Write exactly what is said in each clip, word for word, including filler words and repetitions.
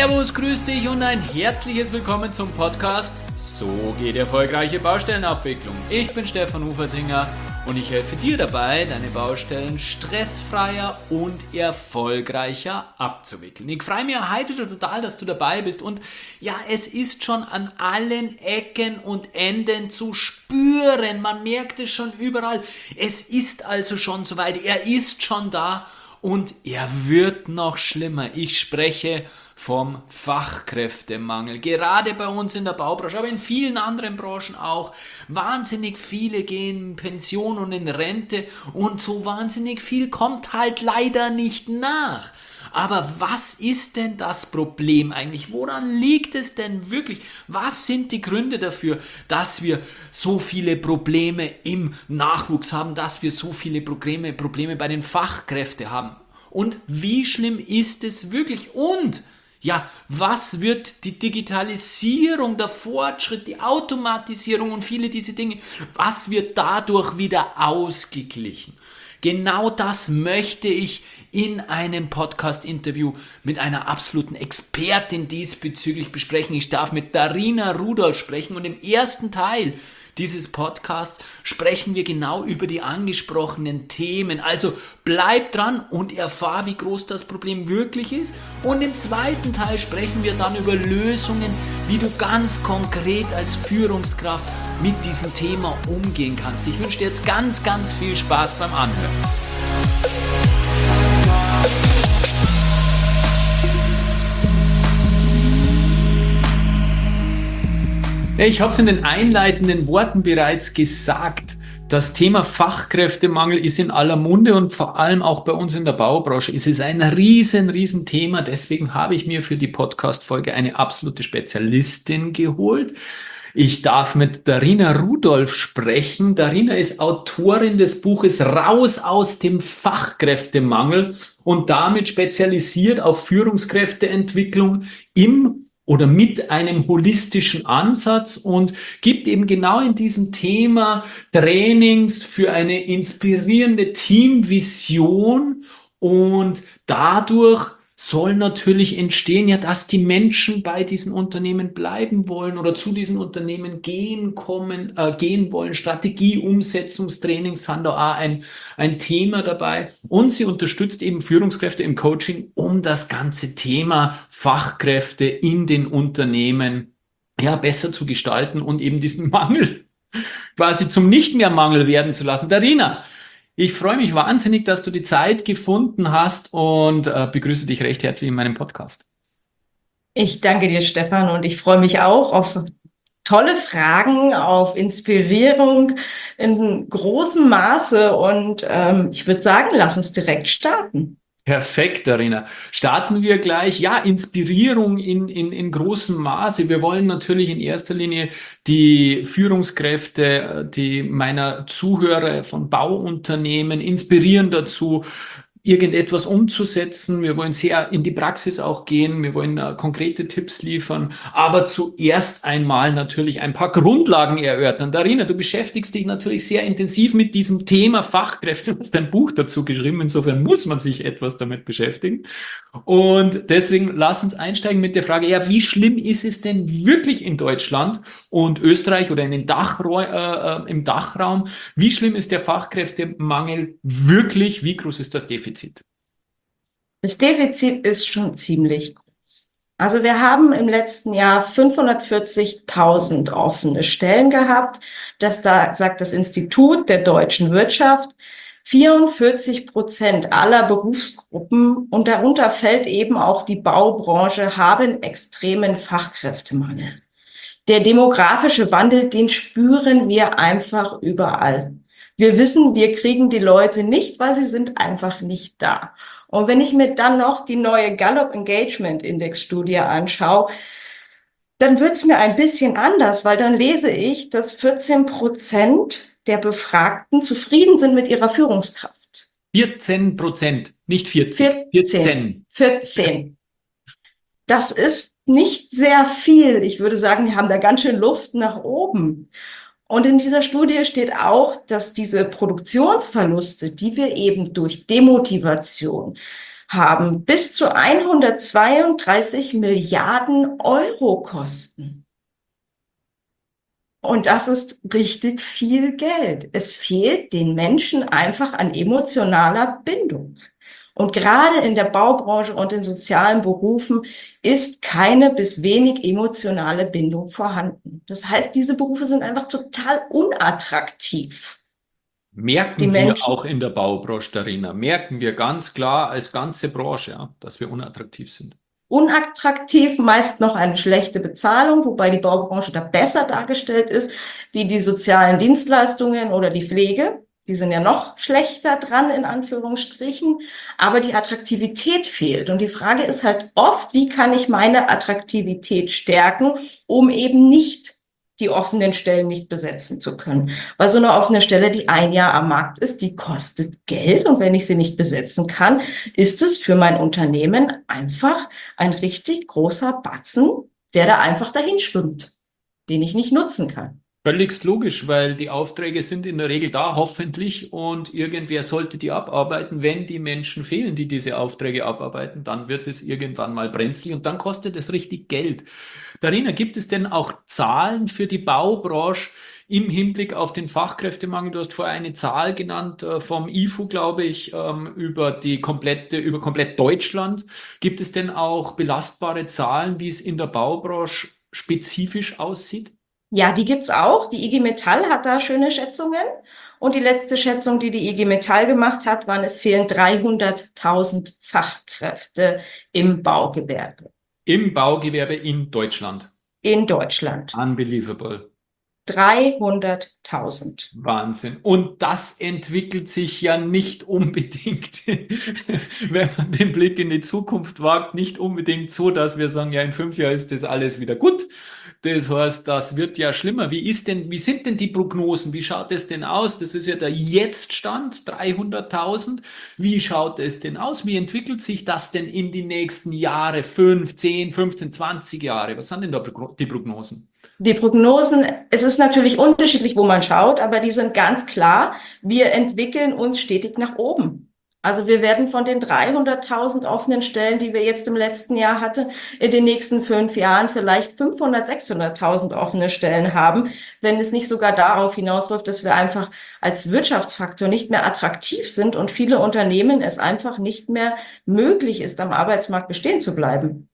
Servus, grüß dich und ein herzliches Willkommen zum Podcast So geht erfolgreiche Baustellenabwicklung. Ich bin Stefan Hufertinger und ich helfe dir dabei, deine Baustellen stressfreier und erfolgreicher abzuwickeln. Ich freue mich heute total, dass du dabei bist und ja, es ist schon an allen Ecken und Enden zu spüren. Man merkt es schon überall. Es ist also schon soweit. Er ist schon da und er wird noch schlimmer. Ich spreche vom Fachkräftemangel. Gerade bei uns in der Baubranche, aber in vielen anderen Branchen auch. Wahnsinnig viele gehen in Pension und in Rente und so wahnsinnig viel kommt halt leider nicht nach. Aber was ist denn das Problem eigentlich? Woran liegt es denn wirklich? Was sind die Gründe dafür, dass wir so viele Probleme im Nachwuchs haben, dass wir so viele Probleme, Probleme bei den Fachkräften haben? Und wie schlimm ist es wirklich? Und ja, was wird die Digitalisierung, der Fortschritt, die Automatisierung und viele diese Dinge, was wird dadurch wieder ausgeglichen? Genau das möchte ich in einem Podcast-Interview mit einer absoluten Expertin diesbezüglich besprechen. Ich darf mit Darina Rudolph sprechen und im ersten Teil dieses Podcasts sprechen wir genau über die angesprochenen Themen. Also bleib dran und erfahr, wie groß das Problem wirklich ist. Und im zweiten Teil sprechen wir dann über Lösungen, wie du ganz konkret als Führungskraft mit diesem Thema umgehen kannst. Ich wünsche dir jetzt ganz, ganz viel Spaß beim Anhören. Ich habe es in den einleitenden Worten bereits gesagt. Das Thema Fachkräftemangel ist in aller Munde und vor allem auch bei uns in der Baubranche ist es ein riesen, riesen Thema. Deswegen habe ich mir für die Podcast-Folge eine absolute Spezialistin geholt. Ich darf mit Darina Rudolph sprechen. Darina ist Autorin des Buches Raus aus dem Fachkräftemangel und damit spezialisiert auf Führungskräfteentwicklung im oder mit einem holistischen Ansatz und gibt eben genau in diesem Thema Trainings für eine inspirierende Teamvision und dadurch soll natürlich entstehen, ja, dass die Menschen bei diesen Unternehmen bleiben wollen oder zu diesen Unternehmen gehen kommen, äh, gehen wollen. Strategie, Umsetzungstrainings sind da auch ein, ein Thema dabei. Und sie unterstützt eben Führungskräfte im Coaching, um das ganze Thema Fachkräfte in den Unternehmen ja besser zu gestalten und eben diesen Mangel quasi zum nicht mehr Mangel werden zu lassen. Darina, ich freue mich wahnsinnig, dass du die Zeit gefunden hast und äh, begrüße dich recht herzlich in meinem Podcast. Ich danke dir, Stefan, und ich freue mich auch auf tolle Fragen, auf Inspirierung in großem Maße und ähm, ich würde sagen, lass uns direkt starten. Perfekt, Darina. Starten wir gleich. Ja, Inspirierung in, in, in großem Maße. Wir wollen natürlich in erster Linie die Führungskräfte, die meiner Zuhörer von Bauunternehmen inspirieren dazu, irgendetwas umzusetzen. Wir wollen sehr in die Praxis auch gehen. Wir wollen uh, konkrete Tipps liefern. Aber zuerst einmal natürlich ein paar Grundlagen erörtern. Darina, du beschäftigst dich natürlich sehr intensiv mit diesem Thema Fachkräfte. Du hast ein Buch dazu geschrieben. Insofern muss man sich etwas damit beschäftigen. Und deswegen lass uns einsteigen mit der Frage, ja, wie schlimm ist es denn wirklich in Deutschland und Österreich oder in den Dachra- äh, im Dachraum? Wie schlimm ist der Fachkräftemangel wirklich? Wie groß ist das Defizit? Das Defizit ist schon ziemlich groß. Also wir haben im letzten Jahr fünfhundertvierzigtausend offene Stellen gehabt. Das da sagt das Institut der deutschen Wirtschaft. vierundvierzig Prozent aller Berufsgruppen und darunter fällt eben auch die Baubranche, haben extremen Fachkräftemangel. Der demografische Wandel, den spüren wir einfach überall. Wir wissen, wir kriegen die Leute nicht, weil sie sind einfach nicht da. Und wenn ich mir dann noch die neue Gallup Engagement Index Studie anschaue, dann wird es mir ein bisschen anders, weil dann lese ich, dass vierzehn Prozent der Befragten zufrieden sind mit ihrer Führungskraft. vierzehn Prozent, nicht vierzig. vierzehn. vierzehn. Das ist nicht sehr viel. Ich würde sagen, wir haben da ganz schön Luft nach oben. Und in dieser Studie steht auch, dass diese Produktionsverluste, die wir eben durch Demotivation, haben bis zu hundertzweiunddreißig Milliarden Euro kosten. Und das ist richtig viel Geld. Es fehlt den Menschen einfach an emotionaler Bindung. Und gerade in der Baubranche und in sozialen Berufen ist keine bis wenig emotionale Bindung vorhanden. Das heißt, diese Berufe sind einfach total unattraktiv. Die Merken wir Menschen, auch in der Baubranche, Darina, merken wir ganz klar als ganze Branche, ja, dass wir unattraktiv sind. unattraktiv, meist noch eine schlechte Bezahlung, wobei die Baubranche da besser dargestellt ist, wie die sozialen Dienstleistungen oder die Pflege. Die sind ja noch schlechter dran, in Anführungsstrichen, aber die Attraktivität fehlt. Und die Frage ist halt oft, wie kann ich meine Attraktivität stärken, um eben nicht die offenen Stellen nicht besetzen zu können. Weil so eine offene Stelle, die ein Jahr am Markt ist, die kostet Geld. Und wenn ich sie nicht besetzen kann, ist es für mein Unternehmen einfach ein richtig großer Batzen, der da einfach dahin schwimmt, den ich nicht nutzen kann. Völlig logisch, weil die Aufträge sind in der Regel da, hoffentlich, und irgendwer sollte die abarbeiten. Wenn die Menschen fehlen, die diese Aufträge abarbeiten, dann wird es irgendwann mal brenzlig und dann kostet es richtig Geld. Darina, gibt es denn auch Zahlen für die Baubranche im Hinblick auf den Fachkräftemangel? Du hast vorher eine Zahl genannt äh, vom I F U, glaube ich, ähm, über die komplette, über komplett Deutschland. Gibt es denn auch belastbare Zahlen, wie es in der Baubranche spezifisch aussieht? Ja, die gibt's auch. Die I G Metall hat da schöne Schätzungen. Und die letzte Schätzung, die die I G Metall gemacht hat, waren, es fehlen dreihunderttausend Fachkräfte im Baugewerbe Im Baugewerbe in Deutschland. in Deutschland. Unbelievable. dreihunderttausend. Wahnsinn. Und das entwickelt sich ja nicht unbedingt, wenn man den Blick in die Zukunft wagt, nicht unbedingt so, dass wir sagen, ja, in fünf Jahren ist das alles wieder gut. Das heißt, das wird ja schlimmer. Wie ist denn, wie sind denn die Prognosen? Wie schaut es denn aus? Das ist ja der Jetztstand, dreihunderttausend. Wie schaut es denn aus? Wie entwickelt sich das denn in die nächsten Jahre? Fünf, zehn, fünfzehn, zwanzig Jahre? Was sind denn da die Prognosen? Die Prognosen, es ist natürlich unterschiedlich, wo man schaut, aber die sind ganz klar. Wir entwickeln uns stetig nach oben. Also wir werden von den dreihunderttausend offenen Stellen, die wir jetzt im letzten Jahr hatten, in den nächsten fünf Jahren vielleicht fünfhundert, sechshunderttausend offene Stellen haben, wenn es nicht sogar darauf hinausläuft, dass wir einfach als Wirtschaftsfaktor nicht mehr attraktiv sind und viele Unternehmen es einfach nicht mehr möglich ist, am Arbeitsmarkt bestehen zu bleiben.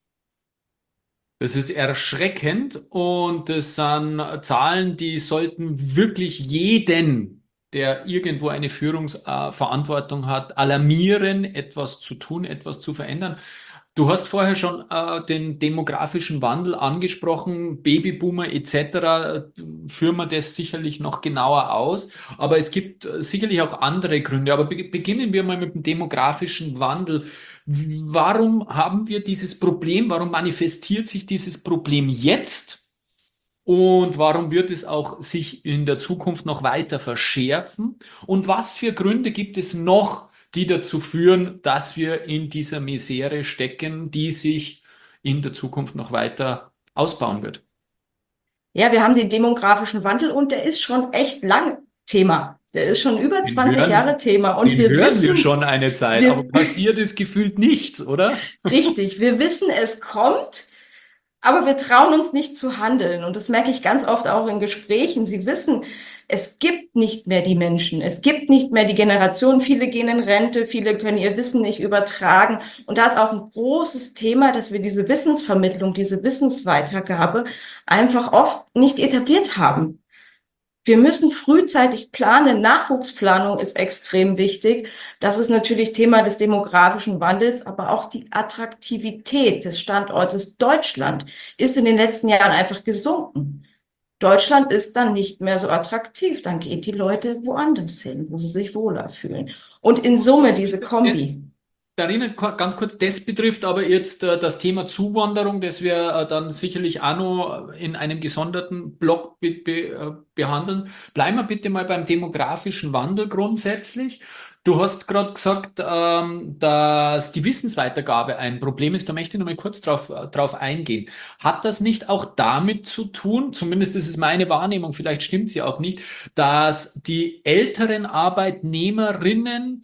Das ist erschreckend und das sind Zahlen, die sollten wirklich jeden, der irgendwo eine Führungsverantwortung hat, alarmieren, etwas zu tun, etwas zu verändern. Du hast vorher schon äh, den demografischen Wandel angesprochen, Babyboomer et cetera. Führen wir das sicherlich noch genauer aus. Aber es gibt äh, sicherlich auch andere Gründe. Aber be beginnen wir mal mit dem demografischen Wandel. Warum haben wir dieses Problem? Warum manifestiert sich dieses Problem jetzt? Und warum wird es auch sich in der Zukunft noch weiter verschärfen? Und was für Gründe gibt es noch, die dazu führen, dass wir in dieser Misere stecken, die sich in der Zukunft noch weiter ausbauen wird? Ja, wir haben den demografischen Wandel und der ist schon echt lang Thema. Der ist schon über Den zwanzig hören, Jahre Thema. Und den wir hören wir wissen, schon eine Zeit, wir, aber passiert ist gefühlt nichts, oder? richtig, wir wissen, es kommt, aber wir trauen uns nicht zu handeln. Und das merke ich ganz oft auch in Gesprächen. Sie wissen, es gibt nicht mehr die Menschen. Es gibt nicht mehr die Generation. Viele gehen in Rente, viele können ihr Wissen nicht übertragen. Und da ist auch ein großes Thema, dass wir diese Wissensvermittlung, diese Wissensweitergabe einfach oft nicht etabliert haben. Wir müssen frühzeitig planen. Nachwuchsplanung ist extrem wichtig. Das ist natürlich Thema des demografischen Wandels, aber auch die Attraktivität des Standortes Deutschland ist in den letzten Jahren einfach gesunken. Deutschland ist dann nicht mehr so attraktiv. Dann gehen die Leute woanders hin, wo sie sich wohler fühlen. Und in Summe diese Kombi. Darina, ganz kurz, das betrifft aber jetzt äh, das Thema Zuwanderung, das wir äh, dann sicherlich auch noch in einem gesonderten Block be be äh, behandeln. Bleiben wir bitte mal beim demografischen Wandel grundsätzlich. Du hast gerade gesagt, ähm, dass die Wissensweitergabe ein Problem ist. Da möchte ich noch mal kurz drauf, äh, drauf eingehen. Hat das nicht auch damit zu tun, zumindest ist es meine Wahrnehmung, vielleicht stimmt sie auch nicht, dass die älteren Arbeitnehmerinnen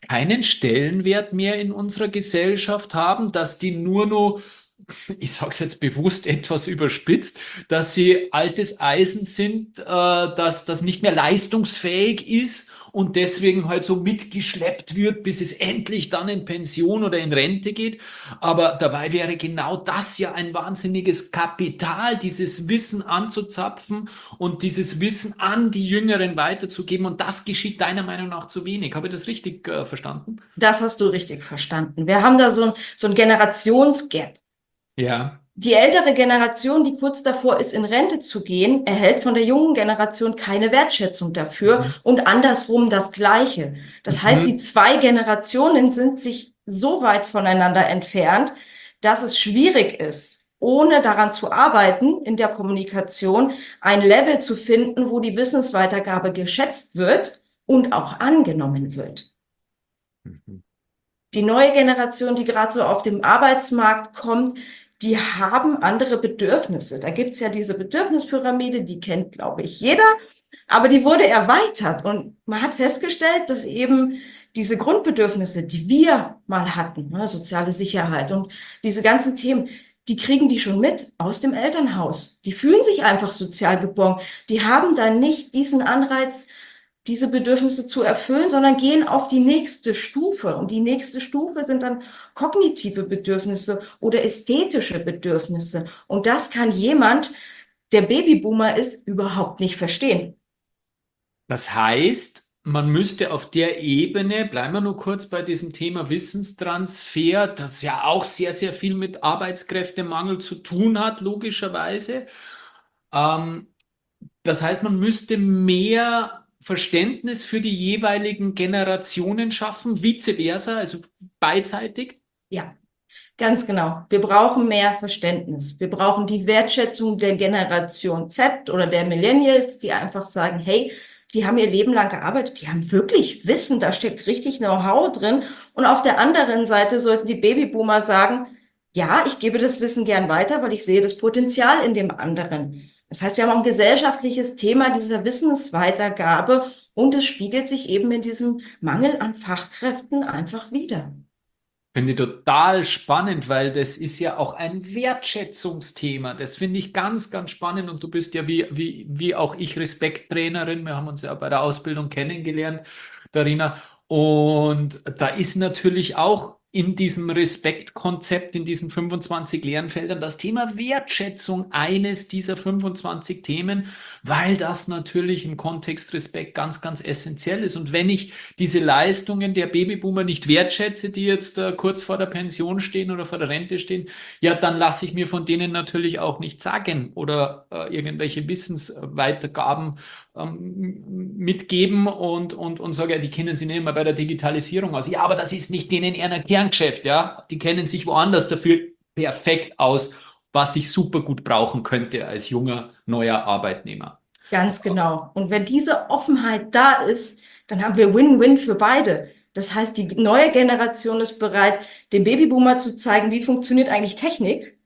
keinen Stellenwert mehr in unserer Gesellschaft haben, dass die nur noch, ich sage es jetzt bewusst etwas überspitzt, dass sie altes Eisen sind, äh, dass das nicht mehr leistungsfähig ist und deswegen halt so mitgeschleppt wird, bis es endlich dann in Pension oder in Rente geht. Aber dabei wäre genau das ja ein wahnsinniges Kapital, dieses Wissen anzuzapfen und dieses Wissen an die Jüngeren weiterzugeben. Und das geschieht deiner Meinung nach zu wenig. Habe ich das richtig äh, verstanden? Das hast du richtig verstanden. Wir haben da so ein, so ein Generationsgap. Ja. Die ältere Generation, die kurz davor ist, in Rente zu gehen, erhält von der jungen Generation keine Wertschätzung dafür Mhm. und andersrum das Gleiche. Das heißt, die Mhm. zwei Generationen sind sich so weit voneinander entfernt, dass es schwierig ist, ohne daran zu arbeiten, in der Kommunikation ein Level zu finden, wo die Wissensweitergabe geschätzt wird und auch angenommen wird. Mhm. Die neue Generation, die gerade so auf dem Arbeitsmarkt kommt, die haben andere Bedürfnisse. Da gibt's ja diese Bedürfnispyramide, die kennt, glaube ich, jeder, aber die wurde erweitert und man hat festgestellt, dass eben diese Grundbedürfnisse, die wir mal hatten, ne, soziale Sicherheit und diese ganzen Themen, die kriegen die schon mit aus dem Elternhaus. Die fühlen sich einfach sozial geborgen. Die haben dann nicht diesen Anreiz, diese Bedürfnisse zu erfüllen, sondern gehen auf die nächste Stufe. Und die nächste Stufe sind dann kognitive Bedürfnisse oder ästhetische Bedürfnisse. Und das kann jemand, der Babyboomer ist, überhaupt nicht verstehen. Das heißt, man müsste auf der Ebene, bleiben wir nur kurz bei diesem Thema Wissenstransfer, das ja auch sehr, sehr viel mit Arbeitskräftemangel zu tun hat, logischerweise. Ähm, das heißt, man müsste mehr Verständnis für die jeweiligen Generationen schaffen, vice versa, also beidseitig. Ja, ganz genau. Wir brauchen mehr Verständnis. Wir brauchen die Wertschätzung der Generation Z oder der Millennials, die einfach sagen, hey, die haben ihr Leben lang gearbeitet, die haben wirklich Wissen, da steckt richtig Know-how drin. Und auf der anderen Seite sollten die Babyboomer sagen, ja, ich gebe das Wissen gern weiter, weil ich sehe das Potenzial in dem anderen. Das heißt, wir haben auch ein gesellschaftliches Thema dieser Wissensweitergabe und es spiegelt sich eben in diesem Mangel an Fachkräften einfach wider. Finde ich total spannend, weil das ist ja auch ein Wertschätzungsthema. Das finde ich ganz, ganz spannend. Und du bist ja wie, wie, wie auch ich Respekttrainerin. Wir haben uns ja bei der Ausbildung kennengelernt, Darina. Und da ist natürlich auch in diesem Respektkonzept, in diesen fünfundzwanzig Lernfeldern, das Thema Wertschätzung eines dieser fünfundzwanzig Themen, weil das natürlich im Kontext Respekt ganz, ganz essentiell ist. Und wenn ich diese Leistungen der Babyboomer nicht wertschätze, die jetzt äh, kurz vor der Pension stehen oder vor der Rente stehen, ja, dann lasse ich mir von denen natürlich auch nicht sagen oder äh, irgendwelche Wissensweitergaben ähm, mitgeben und, und, und sage, ja, die kennen sich nicht immer bei der Digitalisierung aus. Ja, aber das ist nicht denen eher ein Kerngeschäft, ja. Die kennen sich woanders dafür perfekt aus, was ich super gut brauchen könnte als junger, neuer Arbeitnehmer. Ganz genau. Und wenn diese Offenheit da ist, dann haben wir Win-Win für beide. Das heißt, die neue Generation ist bereit, dem Babyboomer zu zeigen, wie funktioniert eigentlich Technik.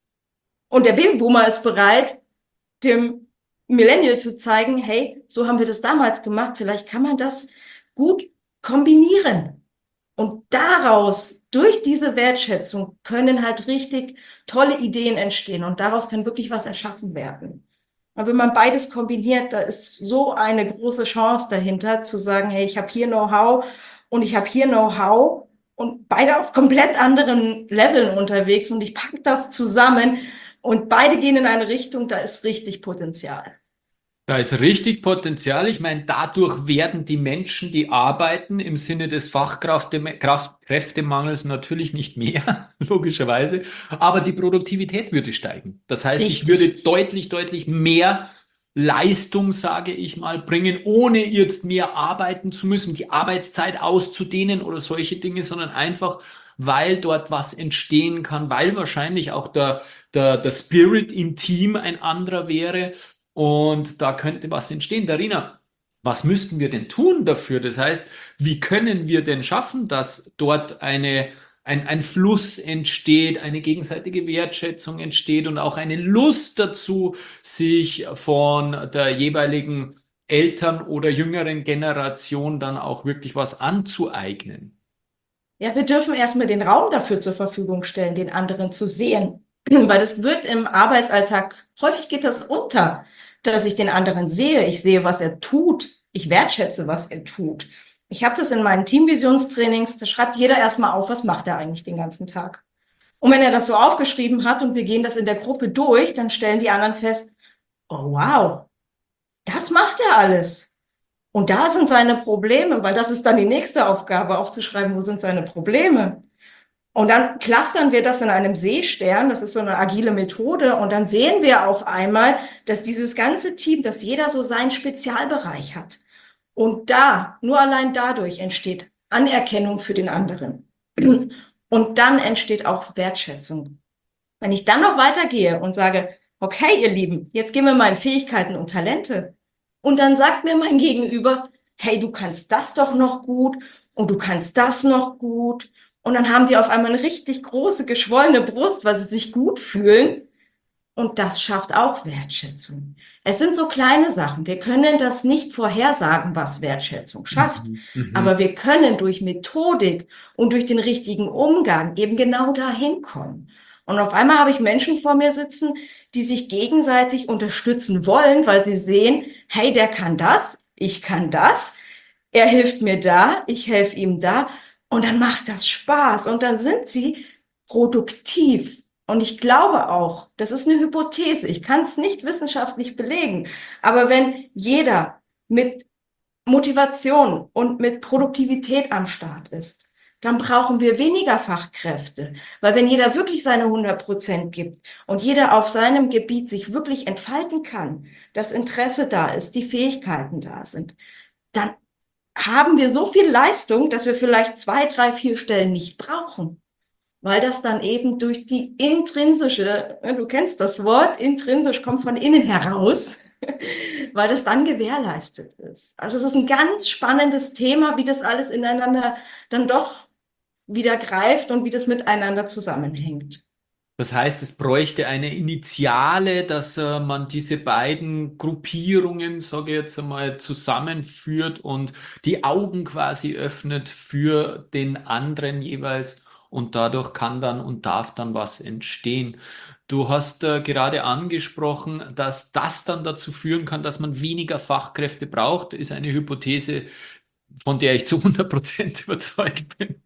Und der Babyboomer ist bereit, dem Millennial zu zeigen, hey, so haben wir das damals gemacht, vielleicht kann man das gut kombinieren. Und daraus, durch diese Wertschätzung, können halt richtig tolle Ideen entstehen und daraus kann wirklich was erschaffen werden. Aber wenn man beides kombiniert, da ist so eine große Chance dahinter, zu sagen, hey, ich habe hier Know-how und ich habe hier Know-how und beide auf komplett anderen Leveln unterwegs und ich packe das zusammen und beide gehen in eine Richtung, da ist richtig Potenzial. Da ist richtig Potenzial. Ich meine, dadurch werden die Menschen, die arbeiten, im Sinne des Fachkräftemangels natürlich nicht mehr, logischerweise, aber die Produktivität würde steigen. Das heißt, ich würde Richtig. deutlich, deutlich mehr Leistung, sage ich mal, bringen, ohne jetzt mehr arbeiten zu müssen, die Arbeitszeit auszudehnen oder solche Dinge, sondern einfach, weil dort was entstehen kann, weil wahrscheinlich auch der, der, der Spirit im Team ein anderer wäre. Und da könnte was entstehen. Darina, was müssten wir denn tun dafür? Das heißt, wie können wir denn schaffen, dass dort eine, ein, ein Fluss entsteht, eine gegenseitige Wertschätzung entsteht und auch eine Lust dazu, sich von der jeweiligen älteren oder jüngeren Generation dann auch wirklich was anzueignen? Ja, wir dürfen erstmal den Raum dafür zur Verfügung stellen, den anderen zu sehen. Weil das wird im Arbeitsalltag, häufig geht das unter, dass ich den anderen sehe. Ich sehe, was er tut. Ich wertschätze, was er tut. Ich habe das in meinen Teamvisionstrainings, da schreibt jeder erstmal auf, was macht er eigentlich den ganzen Tag. Und wenn er das so aufgeschrieben hat und wir gehen das in der Gruppe durch, dann stellen die anderen fest, oh wow, das macht er alles. Und da sind seine Probleme, weil das ist dann die nächste Aufgabe, aufzuschreiben, wo sind seine Probleme. Und dann clustern wir das in einem Seestern, das ist so eine agile Methode, und dann sehen wir auf einmal, dass dieses ganze Team, dass jeder so seinen Spezialbereich hat. Und da, nur allein dadurch entsteht Anerkennung für den anderen. Und dann entsteht auch Wertschätzung. Wenn ich dann noch weitergehe und sage, okay, ihr Lieben, jetzt gehen wir mal in Fähigkeiten und Talente. Und dann sagt mir mein Gegenüber, hey, du kannst das doch noch gut und du kannst das noch gut. Und dann haben die auf einmal eine richtig große, geschwollene Brust, weil sie sich gut fühlen. Und das schafft auch Wertschätzung. Es sind so kleine Sachen. Wir können das nicht vorhersagen, was Wertschätzung schafft. Mhm. Mhm. Aber wir können durch Methodik und durch den richtigen Umgang eben genau dahin kommen. Und auf einmal habe ich Menschen vor mir sitzen, die sich gegenseitig unterstützen wollen, weil sie sehen, hey, der kann das, ich kann das, er hilft mir da, ich helfe ihm da. Und dann macht das Spaß und dann sind sie produktiv. Und ich glaube auch, das ist eine Hypothese, ich kann es nicht wissenschaftlich belegen, aber wenn jeder mit Motivation und mit Produktivität am Start ist, dann brauchen wir weniger Fachkräfte. Weil wenn jeder wirklich seine hundert Prozent gibt und jeder auf seinem Gebiet sich wirklich entfalten kann, das Interesse da ist, die Fähigkeiten da sind, dann haben wir so viel Leistung, dass wir vielleicht zwei, drei, vier Stellen nicht brauchen. Weil das dann eben durch die intrinsische, du kennst das Wort, intrinsisch kommt von innen heraus, weil das dann gewährleistet ist. Also es ist ein ganz spannendes Thema, wie das alles ineinander dann doch wieder greift und wie das miteinander zusammenhängt. Das heißt, es bräuchte eine Initiale, dass äh, man diese beiden Gruppierungen, sage ich jetzt einmal, zusammenführt und die Augen quasi öffnet für den anderen jeweils und dadurch kann dann und darf dann was entstehen. Du hast äh, gerade angesprochen, dass das dann dazu führen kann, dass man weniger Fachkräfte braucht, ist eine Hypothese, von der ich zu hundert Prozent überzeugt bin.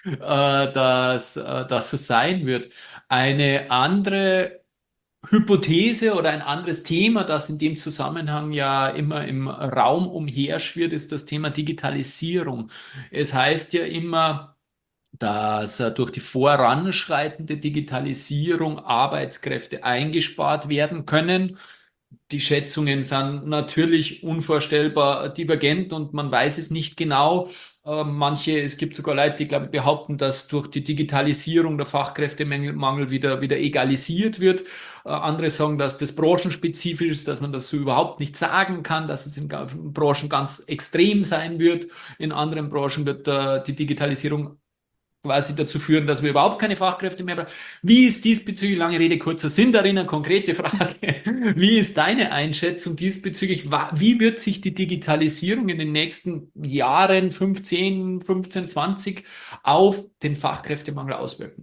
Äh, dass äh, das so sein wird. Eine andere Hypothese oder ein anderes Thema, das in dem Zusammenhang ja immer im Raum umherschwirrt, ist das Thema Digitalisierung. Es heißt ja immer, dass äh, durch die voranschreitende Digitalisierung Arbeitskräfte eingespart werden können. Die Schätzungen sind natürlich unvorstellbar divergent und man weiß es nicht genau. Äh, manche, es gibt sogar Leute, die, glaube ich, behaupten, dass durch die Digitalisierung der Fachkräftemangel wieder, wieder egalisiert wird. Äh, andere sagen, dass das branchenspezifisch ist, dass man das so überhaupt nicht sagen kann, dass es in Branchen ganz extrem sein wird. In anderen Branchen wird äh, die Digitalisierung quasi dazu führen, dass wir überhaupt keine Fachkräfte mehr brauchen. Wie ist diesbezüglich, lange Rede, kurzer Sinn darin, eine konkrete Frage, wie ist deine Einschätzung diesbezüglich? Wie wird sich die Digitalisierung in den nächsten Jahren, fünfzehn, fünfzehn, zwanzig, auf den Fachkräftemangel auswirken?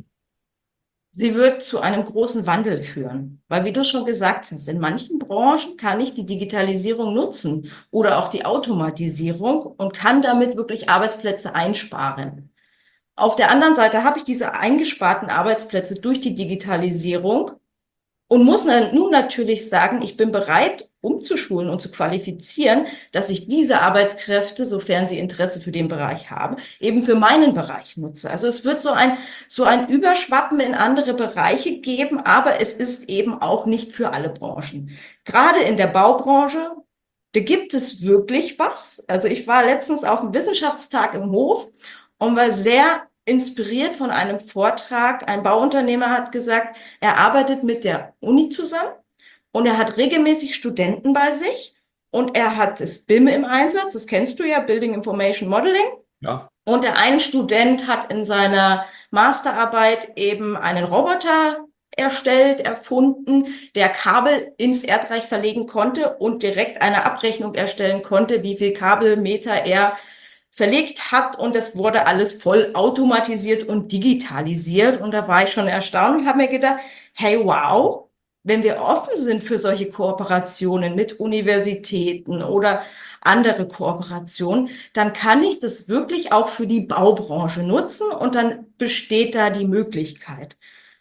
Sie wird zu einem großen Wandel führen, weil wie du schon gesagt hast, in manchen Branchen kann ich die Digitalisierung nutzen oder auch die Automatisierung und kann damit wirklich Arbeitsplätze einsparen. Auf der anderen Seite habe ich diese eingesparten Arbeitsplätze durch die Digitalisierung und muss nun natürlich sagen, ich bin bereit, umzuschulen und zu qualifizieren, dass ich diese Arbeitskräfte, sofern sie Interesse für den Bereich haben, eben für meinen Bereich nutze. Also es wird so ein, so ein Überschwappen in andere Bereiche geben, aber es ist eben auch nicht für alle Branchen. Gerade in der Baubranche, da gibt es wirklich was. Also ich war letztens auf einem Wissenschaftstag im Hof und war sehr inspiriert von einem Vortrag. Ein Bauunternehmer hat gesagt, er arbeitet mit der Uni zusammen und er hat regelmäßig Studenten bei sich und er hat das B I M im Einsatz, das kennst du ja, Building Information Modeling. Ja. Und der eine Student hat in seiner Masterarbeit eben einen Roboter erstellt, erfunden, der Kabel ins Erdreich verlegen konnte und direkt eine Abrechnung erstellen konnte, wie viel Kabelmeter er verlegt hat, und es wurde alles voll automatisiert und digitalisiert. Und da war ich schon erstaunt und habe mir gedacht, hey, wow, wenn wir offen sind für solche Kooperationen mit Universitäten oder andere Kooperationen, dann kann ich das wirklich auch für die Baubranche nutzen, und dann besteht da die Möglichkeit.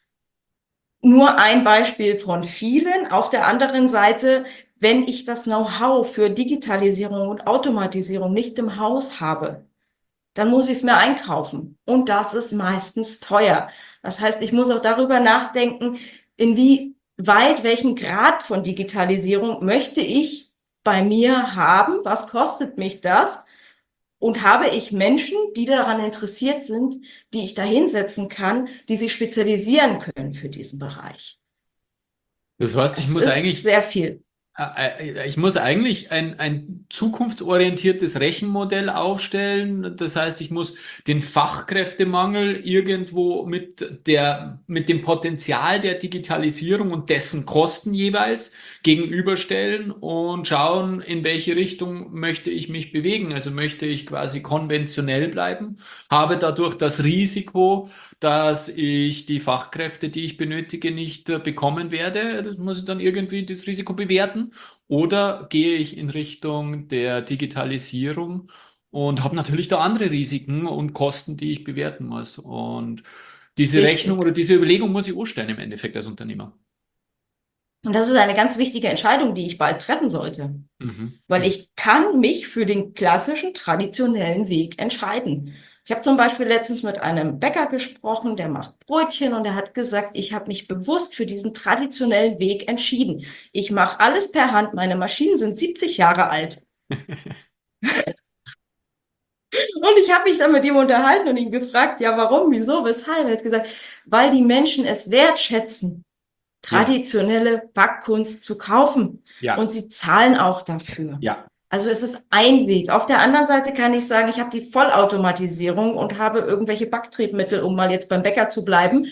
Nur ein Beispiel von vielen. Auf der anderen Seite, wenn ich das Know-how für Digitalisierung und Automatisierung nicht im Haus habe, dann muss ich es mir einkaufen. Und das ist meistens teuer. Das heißt, ich muss auch darüber nachdenken, inwieweit, welchen Grad von Digitalisierung möchte ich bei mir haben? Was kostet mich das? Und habe ich Menschen, die daran interessiert sind, die ich da hinsetzen kann, die sich spezialisieren können für diesen Bereich? Das heißt, ich Das muss ist eigentlich sehr viel. Äh, äh, Ich muss eigentlich ein, ein zukunftsorientiertes Rechenmodell aufstellen. Das heißt, ich muss den Fachkräftemangel irgendwo mit der, mit dem Potenzial der Digitalisierung und dessen Kosten jeweils gegenüberstellen und schauen, in welche Richtung möchte ich mich bewegen. Also möchte ich quasi konventionell bleiben, habe dadurch das Risiko, dass ich die Fachkräfte, die ich benötige, nicht äh, bekommen werde. Das muss ich dann irgendwie das Risiko bewerten. Oder gehe ich in Richtung der Digitalisierung und habe natürlich da andere Risiken und Kosten, die ich bewerten muss. Und diese Rechnung oder Richtig. diese Überlegung muss ich auch stellen im Endeffekt als Unternehmer. Und das ist eine ganz wichtige Entscheidung, die ich bald treffen sollte. Mhm. Weil Mhm. ich kann mich für den klassischen, traditionellen Weg entscheiden. Ich habe zum Beispiel letztens mit einem Bäcker gesprochen, der macht Brötchen, und er hat gesagt, ich habe mich bewusst für diesen traditionellen Weg entschieden. Ich mache alles per Hand. Meine Maschinen sind siebzig Jahre alt. Und ich habe mich dann mit ihm unterhalten und ihn gefragt, ja, warum, wieso, weshalb? Er hat gesagt, weil die Menschen es wertschätzen, Ja, traditionelle Backkunst zu kaufen. Und ja, sie zahlen auch dafür. ja. Also es ist ein Weg. Auf der anderen Seite kann ich sagen, ich habe die Vollautomatisierung und habe irgendwelche Backtriebmittel, um mal jetzt beim Bäcker zu bleiben.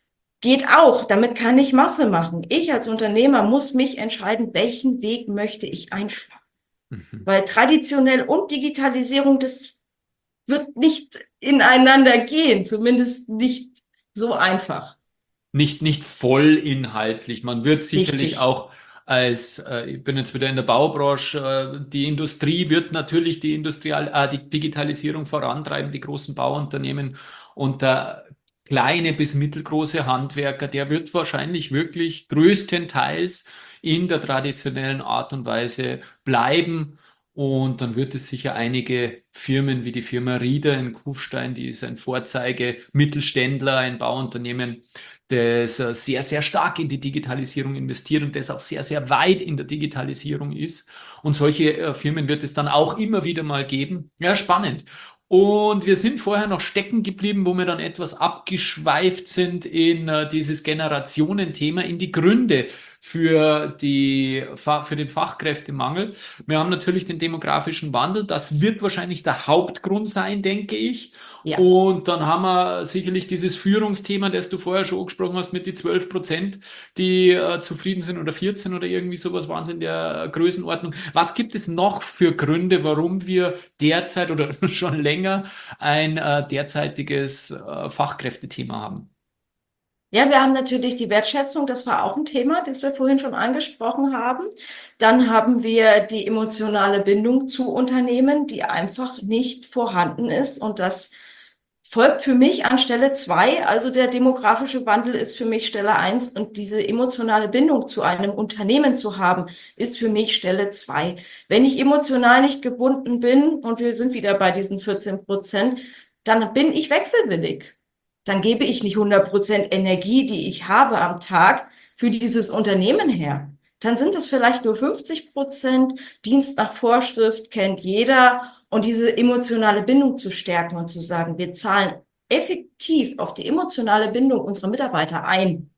Geht auch. Damit kann ich Masse machen. Ich als Unternehmer muss mich entscheiden, welchen Weg möchte ich einschlagen. Mhm. Weil traditionell und Digitalisierung, das wird nicht ineinander gehen, zumindest nicht so einfach. Nicht, nicht voll inhaltlich. Man wird sicherlich Richtig. auch als, äh, ich bin jetzt wieder in der Baubranche, äh, die Industrie wird natürlich die Industrial, äh, die Digitalisierung vorantreiben, die großen Bauunternehmen, und der kleine bis mittelgroße Handwerker, der wird wahrscheinlich wirklich größtenteils in der traditionellen Art und Weise bleiben. Und dann wird es sicher einige Firmen wie die Firma Rieder in Kufstein, die ist ein Vorzeige-Mittelständler, ein Bauunternehmen, das äh, sehr, sehr stark in die Digitalisierung investiert und das auch sehr, sehr weit in der Digitalisierung ist. Und solche äh, Firmen wird es dann auch immer wieder mal geben. Ja, spannend. Und wir sind vorher noch stecken geblieben, wo wir dann etwas abgeschweift sind in äh, dieses Generationenthema, in die Gründe für die, Fa- für den Fachkräftemangel. Wir haben natürlich den demografischen Wandel. Das wird wahrscheinlich der Hauptgrund sein, denke ich. Ja. Und dann haben wir sicherlich dieses Führungsthema, das du vorher schon angesprochen hast, mit die zwölf Prozent, die äh, zufrieden sind, oder vierzehn oder irgendwie sowas waren es in der Größenordnung. Was gibt es noch für Gründe, warum wir derzeit oder schon länger ein äh, derzeitiges äh, Fachkräftethema haben? Ja, wir haben natürlich die Wertschätzung, das war auch ein Thema, das wir vorhin schon angesprochen haben. Dann haben wir die emotionale Bindung zu Unternehmen, die einfach nicht vorhanden ist. Und das folgt für mich an Stelle zwei. Also der demografische Wandel ist für mich Stelle eins, und diese emotionale Bindung zu einem Unternehmen zu haben, ist für mich Stelle zwei. Wenn ich emotional nicht gebunden bin, und wir sind wieder bei diesen vierzehn Prozent, dann bin ich wechselwillig. Dann gebe ich nicht hundert Prozent Energie, die ich habe am Tag, für dieses Unternehmen her. Dann sind es vielleicht nur fünfzig Prozent. Dienst nach Vorschrift kennt jeder. Und diese emotionale Bindung zu stärken und zu sagen, wir zahlen effektiv auf die emotionale Bindung unserer Mitarbeiter ein,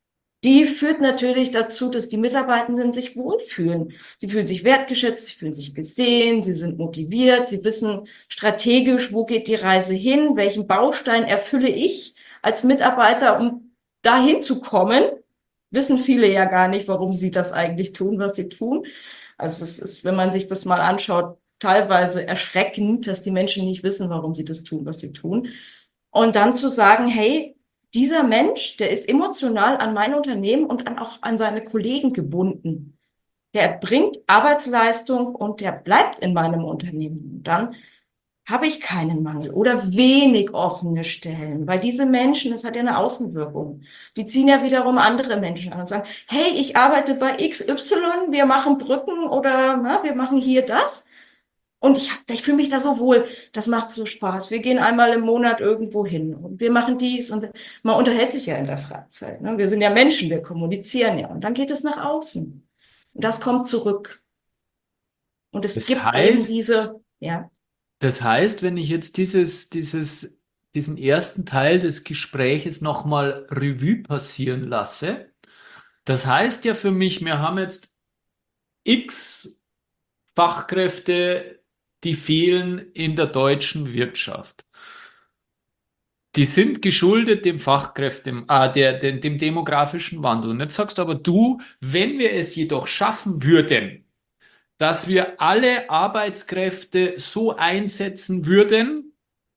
die führt natürlich dazu, dass die Mitarbeitenden sich wohlfühlen. Sie fühlen sich wertgeschätzt, sie fühlen sich gesehen, sie sind motiviert, sie wissen strategisch, wo geht die Reise hin, welchen Baustein erfülle ich als Mitarbeiter, um dahin zu kommen, wissen viele ja gar nicht, warum sie das eigentlich tun, was sie tun. Also es ist, wenn man sich das mal anschaut, teilweise erschreckend, dass die Menschen nicht wissen, warum sie das tun, was sie tun. Und dann zu sagen, hey, dieser Mensch, der ist emotional an mein Unternehmen und an, auch an seine Kollegen gebunden. Der bringt Arbeitsleistung und der bleibt in meinem Unternehmen. Und dann habe ich keinen Mangel oder wenig offene Stellen, weil diese Menschen, das hat ja eine Außenwirkung, die ziehen ja wiederum andere Menschen an und sagen, hey, ich arbeite bei X Y, wir machen Brücken oder na, wir machen hier das und ich, hab, ich fühle mich da so wohl, das macht so Spaß. Wir gehen einmal im Monat irgendwo hin und wir machen dies und man unterhält sich ja in der Freizeit. Ne? Wir sind ja Menschen, wir kommunizieren ja und dann geht es nach außen und das kommt zurück und es Das gibt eben heißt, diese, ja. das heißt, wenn ich jetzt dieses, dieses, diesen ersten Teil des Gespräches nochmal Revue passieren lasse, das heißt ja für mich, wir haben jetzt x Fachkräfte, die fehlen in der deutschen Wirtschaft. Die sind geschuldet dem Fachkräfte, äh, der, dem, dem demografischen Wandel. Und jetzt sagst aber du, wenn wir es jedoch schaffen würden, dass wir alle Arbeitskräfte so einsetzen würden,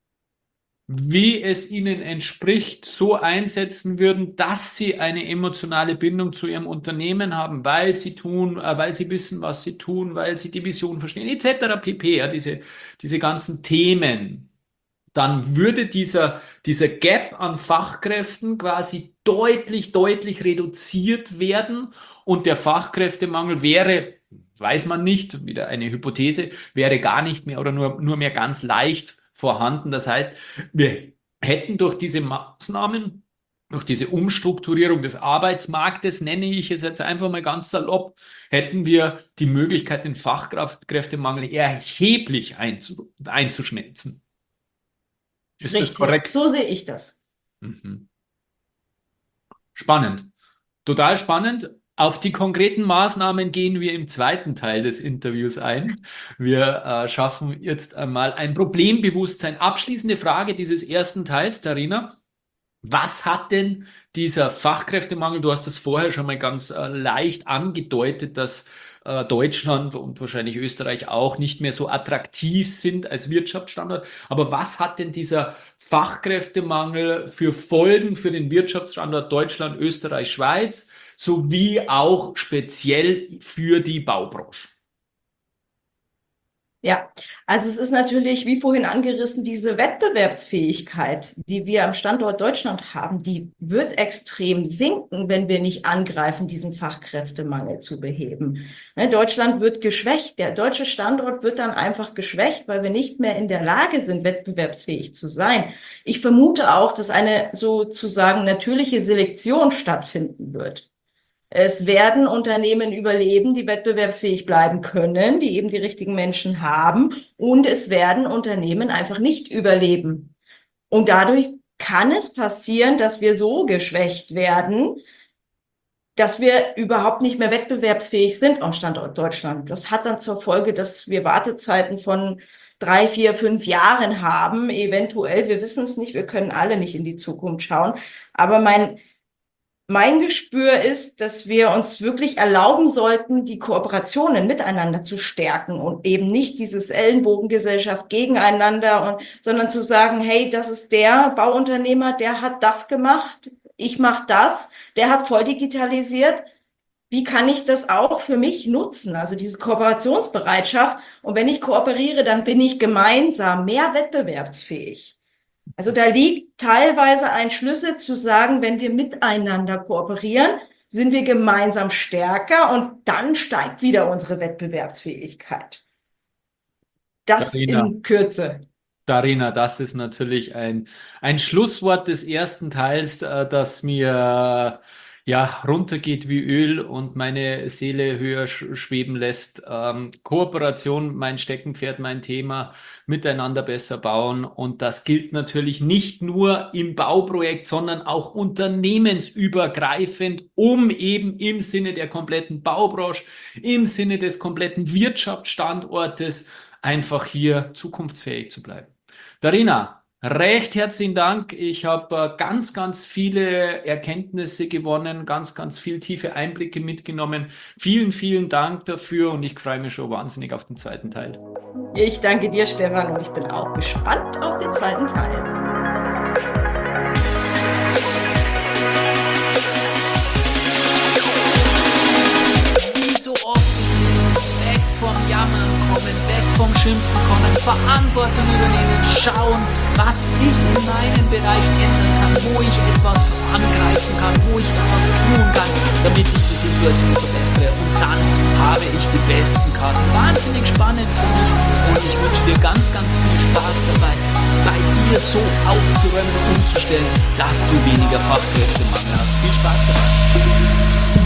wie es ihnen entspricht, so einsetzen würden, dass sie eine emotionale Bindung zu ihrem Unternehmen haben, weil sie tun, äh, weil sie wissen, was sie tun, weil sie die Vision verstehen, et cetera pp. Ja, diese, diese ganzen Themen, dann würde dieser, dieser Gap an Fachkräften quasi deutlich, deutlich reduziert werden und der Fachkräftemangel wäre, weiß man nicht, wieder eine Hypothese, wäre gar nicht mehr oder nur, nur mehr ganz leicht vorhanden. Das heißt, wir hätten durch diese Maßnahmen, durch diese Umstrukturierung des Arbeitsmarktes, nenne ich es jetzt einfach mal ganz salopp, hätten wir die Möglichkeit, den Fachkräftemangel erheblich einzu, einzuschmelzen. Ist das Richtig, korrekt? so sehe ich das. Mhm. Spannend. Total spannend. Auf die konkreten Maßnahmen gehen wir im zweiten Teil des Interviews ein. Wir äh, schaffen jetzt einmal ein Problembewusstsein. Abschließende Frage dieses ersten Teils, Darina. Was hat denn dieser Fachkräftemangel, du hast das vorher schon mal ganz äh, leicht angedeutet, dass äh, Deutschland und wahrscheinlich Österreich auch nicht mehr so attraktiv sind als Wirtschaftsstandort. Aber was hat denn dieser Fachkräftemangel für Folgen für den Wirtschaftsstandort Deutschland, Österreich, Schweiz, sowie auch speziell für die Baubranche? Ja, also es ist natürlich, wie vorhin angerissen, diese Wettbewerbsfähigkeit, die wir am Standort Deutschland haben, die wird extrem sinken, wenn wir nicht angreifen, diesen Fachkräftemangel zu beheben. Ne, Deutschland wird geschwächt, der deutsche Standort wird dann einfach geschwächt, weil wir nicht mehr in der Lage sind, wettbewerbsfähig zu sein. Ich vermute auch, dass eine sozusagen natürliche Selektion stattfinden wird. Es werden Unternehmen überleben, die wettbewerbsfähig bleiben können, die eben die richtigen Menschen haben. Und es werden Unternehmen einfach nicht überleben. Und dadurch kann es passieren, dass wir so geschwächt werden, dass wir überhaupt nicht mehr wettbewerbsfähig sind am Standort Deutschland. Das hat dann zur Folge, dass wir Wartezeiten von drei, vier, fünf Jahren haben. Eventuell, wir wissen es nicht, wir können alle nicht in die Zukunft schauen. Aber mein Mein Gespür ist, dass wir uns wirklich erlauben sollten, die Kooperationen miteinander zu stärken und eben nicht dieses Ellenbogengesellschaft gegeneinander, und, sondern zu sagen, hey, das ist der Bauunternehmer, der hat das gemacht, ich mache das, der hat voll digitalisiert. Wie kann ich das auch für mich nutzen? Also diese Kooperationsbereitschaft. Und wenn ich kooperiere, dann bin ich gemeinsam mehr wettbewerbsfähig. Also da liegt teilweise ein Schlüssel zu sagen, wenn wir miteinander kooperieren, sind wir gemeinsam stärker und dann steigt wieder unsere Wettbewerbsfähigkeit. Das Darina, in Kürze. Darina, das ist natürlich ein, ein Schlusswort des ersten Teils, äh, das mir ja runtergeht wie Öl und meine Seele höher sch- schweben lässt. Ähm, Kooperation, mein Steckenpferd, mein Thema, miteinander besser bauen. Und das gilt natürlich nicht nur im Bauprojekt, sondern auch unternehmensübergreifend, um eben im Sinne der kompletten Baubranche, im Sinne des kompletten Wirtschaftsstandortes einfach hier zukunftsfähig zu bleiben. Darina, Recht herzlichen Dank. Ich habe ganz, ganz viele Erkenntnisse gewonnen, ganz, ganz viel tiefe Einblicke mitgenommen. Vielen, vielen Dank dafür und ich freue mich schon wahnsinnig auf den zweiten Teil. Ich danke dir, Stefan, und ich bin auch gespannt auf den zweiten Teil. Wie so oft weg vom Jammern kommen, weg vom Schimpfen kommen, Verantwortung übernehmen, schauen, was ich in meinem Bereich ändern kann, wo ich etwas angreifen kann, wo ich etwas tun kann, damit ich die Situation verbessere. Und dann habe ich die besten Karten. Wahnsinnig spannend für mich und ich wünsche dir ganz, ganz viel Spaß dabei, bei dir so aufzuräumen und umzustellen, dass du weniger Fachkräftemangel hast. Viel Spaß dabei!